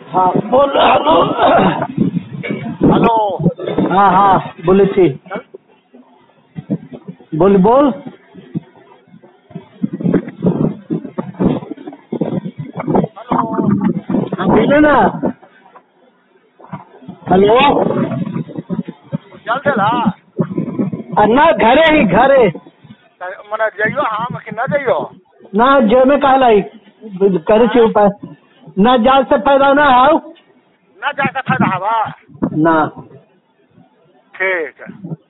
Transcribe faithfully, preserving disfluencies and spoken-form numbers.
हाँ बोल। Hello hello. हाँ हाँ बोले थी। बोल बोल। हेलो। हाँ बोले ना। हेलो। चल चला ना घरे ही घरे। मने जाइयो हम कि न जाइयो। ना जे में कहला करे छे उपाय ना जाल से फायदा ना है न जाके फायदा हवा। ना ठीक है।